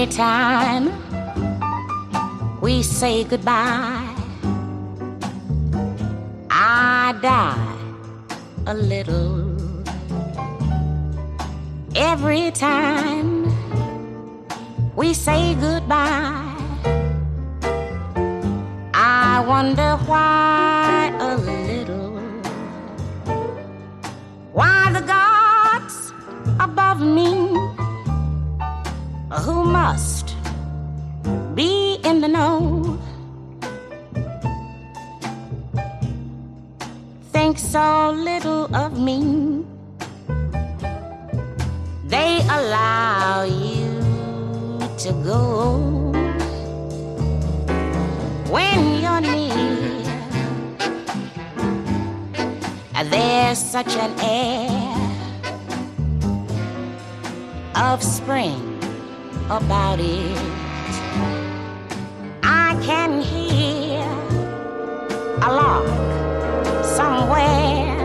Every time we say goodbye, I die a little. Every time we say goodbye, I wonder why a little. Why the gods above me, who must be in the know, think so little of me. They allow you to go when you're near. There's such an air of spring about it. I can hear a lark somewhere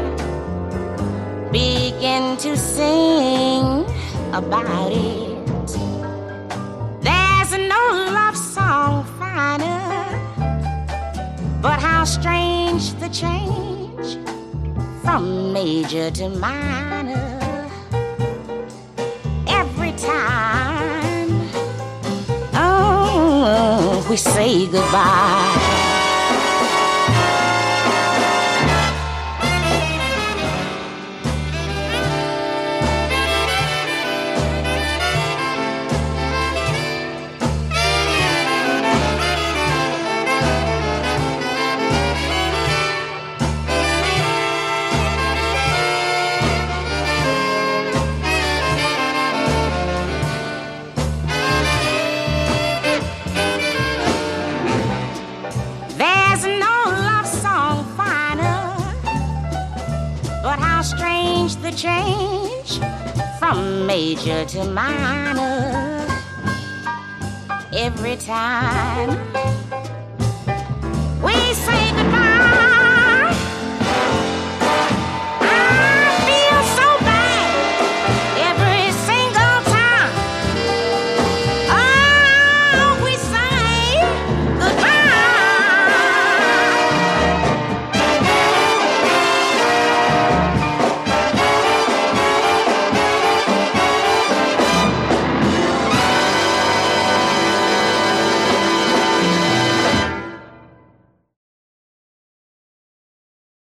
begin to sing about it. There's no love song finer, but how strange the change from major to minor. Every time, oh, we say goodbye. Strange the change from major to minor. Every time we say goodbye.